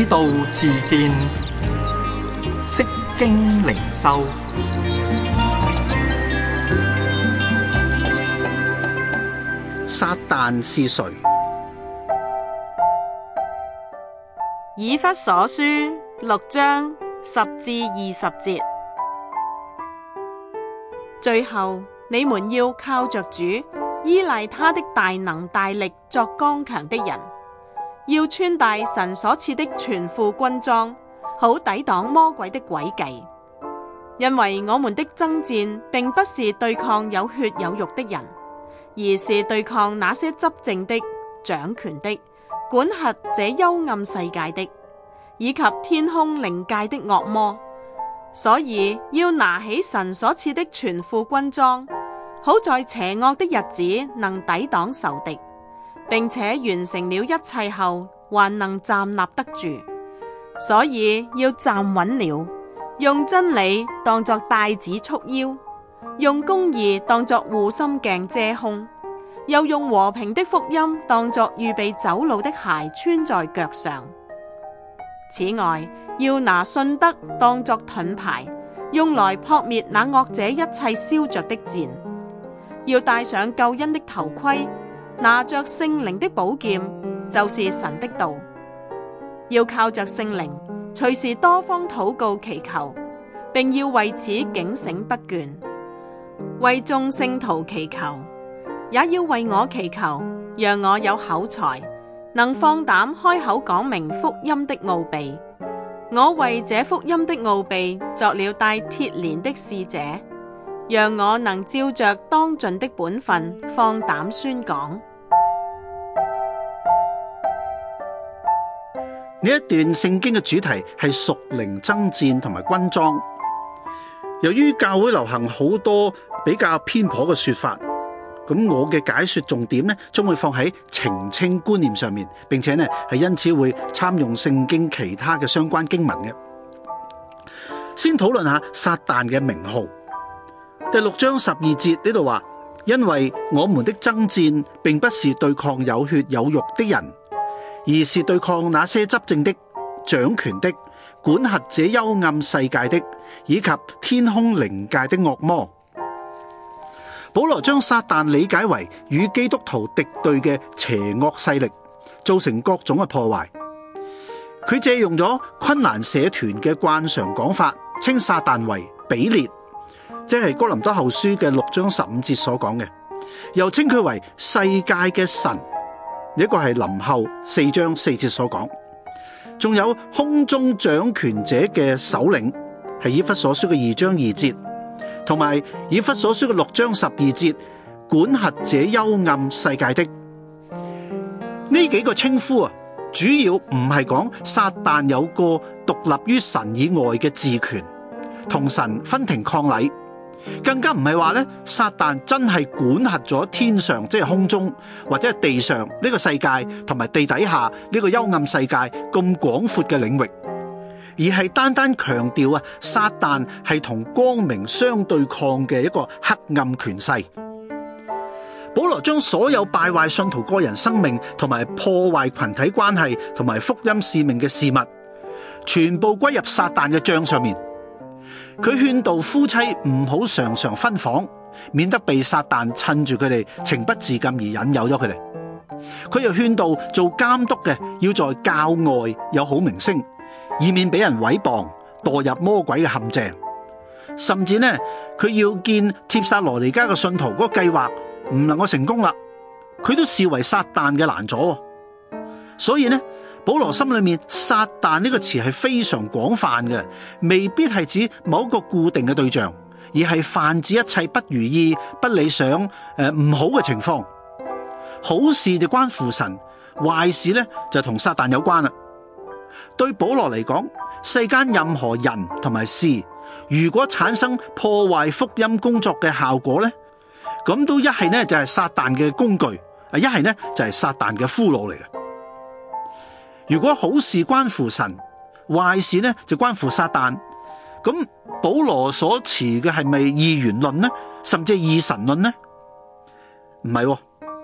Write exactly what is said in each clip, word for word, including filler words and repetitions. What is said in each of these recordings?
道自見，釋經靈修。 撒旦是誰？ 以弗所書六章十至二十節。最後，你們要靠着主，依賴他的大能大力作剛強的人，要穿戴神所賜的全副軍裝，好抵擋魔鬼的詭計。因為我們的爭戰並不是對抗有血有肉的人，而是對抗那些執政的、掌權的、管轄這幽暗世界的，以及天空靈界的惡魔。所以要拿起神所賜的全副軍裝，好在邪惡的日子能抵擋仇敵，並且完成了一切後，還能站立得住。所以要站穩了，用真理當作帶子束腰，用公義當作護心鏡遮胸，又用和平的福音當作預備走路的鞋穿在腳上。此外，要拿信德當作盾牌，用來撲滅那惡者一切燒着的箭。要戴上救恩的頭盔，拿着聖靈的寶劍，就是神的道。要靠着聖靈，隨時多方禱告祈求，並要為此警醒不倦，為眾聖徒祈求，也要為我祈求，讓我有口才，能放膽開口講明福音的奧秘。我為這福音的奧秘作了帶鐵鏈的使者，讓我能照着當盡的本分放膽宣講。 呢一段聖經嘅主題係屬靈爭戰同埋軍裝。由於教會流行好多比較偏頗嘅說法，咁我嘅解說重點呢，將會放喺澄清觀念上面，並且呢係因此會參用聖經其他嘅相關經文嘅。先討論下撒旦嘅名號。第六章十二節呢度話，因為我們的爭戰並不是對抗有血有肉的人，而是對抗那些執政的、掌權的、管轄這幽暗世界的，以及天空靈界的惡魔。保羅將撒旦理解為與基督徒敵對嘅邪惡勢力，造成各種嘅破壞。佢借用咗昆蘭社團嘅慣常講法，稱撒旦為比列，即係哥林多後書嘅六章十五節所講嘅，又稱佢為世界嘅神，呢個係林後四章四節所講。仲有空中掌權者嘅首領，係以弗所書嘅二章二節。同埋以弗所書嘅六章十二節，管轄這幽暗世界的。呢幾個稱呼啊，主要唔係講撒旦有個獨立於神以外嘅治權，同神分庭抗禮，更加唔係話咧撒旦真係管轄咗天上，即係空中或者係地上呢個世界，同埋地底下呢個幽暗世界咁廣闊嘅領域。而係單單強調啊，撒旦係同光明相對抗嘅一個黑暗權勢。保羅將所有敗壞信徒個人生命同埋破壞群體關係同埋福音使命嘅事物，全部歸入撒旦嘅賬上面。佢勸導夫妻唔好常常分房，免得被撒旦趁住佢哋情不自禁而引誘咗佢哋。佢又勸導做監督嘅要在教外有好名聲，以免俾人毀謗，墮入魔鬼嘅陷阱。甚至呢，佢要見帖撒羅尼迦嘅信徒嗰個計劃唔能夠成功啦，佢都視為撒旦嘅攔阻。所以呢，保羅心裏面撒旦呢個詞係非常廣泛嘅，未必係指某一個固定嘅對象，而係泛指一切不如意、不理想、誒、呃、唔好嘅情況。好事就關乎神，壞事呢就同撒旦有關啦。對保羅嚟講，世間任何人同埋事，如果產生破壞福音工作嘅效果呢，咁都一係呢就係撒旦嘅工具，一係呢就係撒旦嘅俘虜嚟嘅。如果好事關乎神，壞事呢就關乎撒旦，咁保羅所持嘅係咪二元論呢？甚至係二神論呢？唔係喎。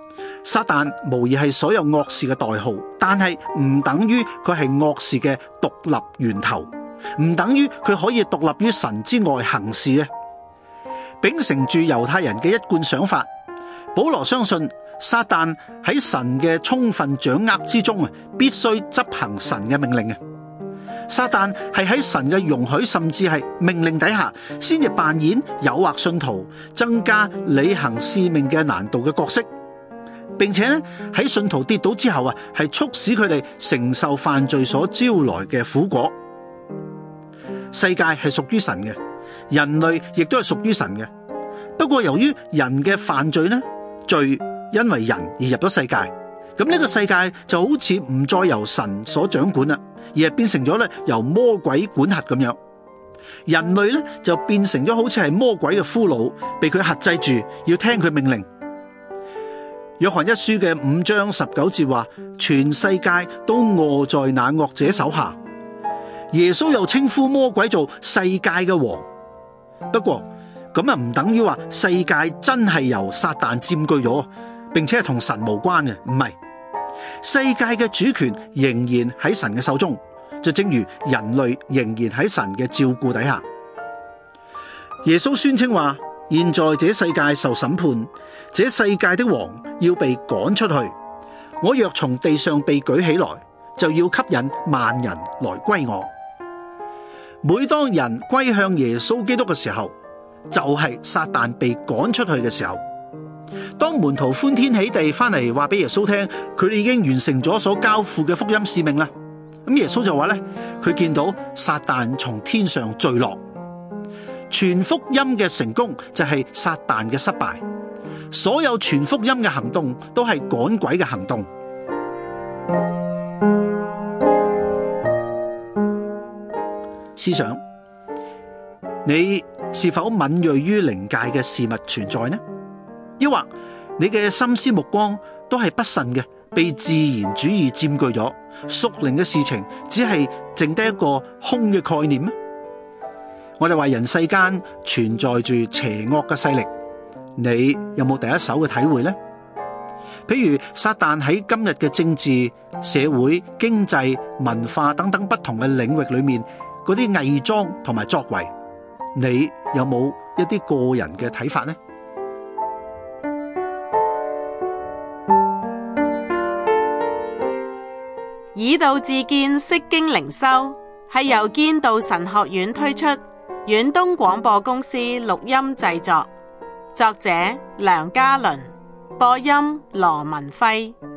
撒旦無疑係所有惡事嘅代號，但係唔等於佢係惡事嘅獨立源頭，唔等於佢可以獨立於神之外行事嘅。秉承住猶太人嘅一貫想法，保羅相信撒旦喺神嘅充分掌握之中啊，必須執行神嘅命令嘅。撒旦係喺神嘅容許甚至係命令底下，先至扮演誘惑信徒、增加履行使命嘅難度嘅角色，並且咧喺信徒跌倒之後啊，係促使佢哋承受犯罪所招來嘅苦果。世界係屬於神嘅，人類亦都係屬於神嘅。不過由於人嘅犯罪呢，罪因為人而入咗世界，咁呢個世界就好似唔再由神所掌管啦，而係變成咗咧由魔鬼管轄咁樣。人類咧就變成咗好似係魔鬼嘅俘虜，被佢轄制住，要聽佢命令。約翰一書嘅五章十九節話：全世界都臥在那惡者手下。耶穌又稱呼魔鬼做世界嘅王。不過咁啊，唔等於話世界真係由撒旦佔據咗，並且係同神無關嘅，唔係。世界嘅主權仍然喺神嘅手中，就正如人類仍然喺神嘅照顧底下。耶穌宣稱話：現在這世界受審判，這世界的王要被趕出去。我若從地上被舉起來，就要吸引萬人來歸我。每當人歸向耶穌基督嘅時候，就係撒旦被趕出去嘅時候。當門徒歡天喜地翻嚟話俾耶穌聽，佢哋已經完成咗所交付嘅福音使命啦。咁耶穌就話咧，佢見到撒旦從天上墜落。傳福音嘅成功就係撒旦嘅失敗。所有傳福音嘅行動都係趕鬼嘅行動。思想，你是否敏銳於靈界嘅事物存在呢？抑或你嘅心思目光都係不慎嘅，被自然主義佔據咗，屬靈嘅事情只係剩低一個空嘅概念呢？我哋話人世間存在住邪惡嘅勢力，你有冇第一手嘅體會呢？譬如撒旦喺今日嘅政治、社會、經濟、文化等等不同嘅領域裏面嗰啲偽裝同埋作為，你有冇一啲個人嘅睇法呢？ 以道自見，釋經靈修係由堅道神學院推出，遠東廣播公司錄音製作，作者梁家麟，播音羅文輝。